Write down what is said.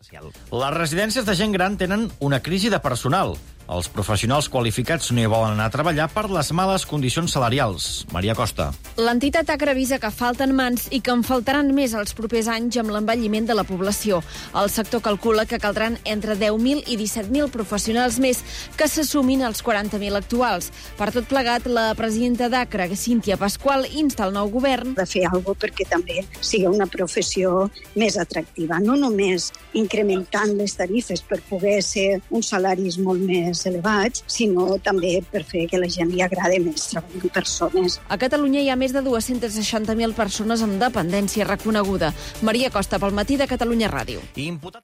residencial. Les residències de gent gran tenen una crisi de personal. Els professionals qualificats no hi volen anar a treballar per les males condicions salarials. Maria Costa. L'entitat ACRA avisa que falten mans i que en faltaran més els propers anys amb l'envelliment de la població. El sector calcula que caldran entre 10.000 i 17.000 professionals més que s'assumin als 40.000 actuals. Per tot plegat, la presidenta d'ACRA, Cíntia Pasqual, insta el nou govern de fer alguna cosa perquè també sigui una professió més atractiva, no només incrementant les tarifes per poder ser uns salaris molt més elevats, sinó també per fer que la gent li agradi més treballar amb persones. A Catalunya hi ha més de 260.000 persones amb dependència reconeguda. Maria Costa, pel Matí de Catalunya Ràdio.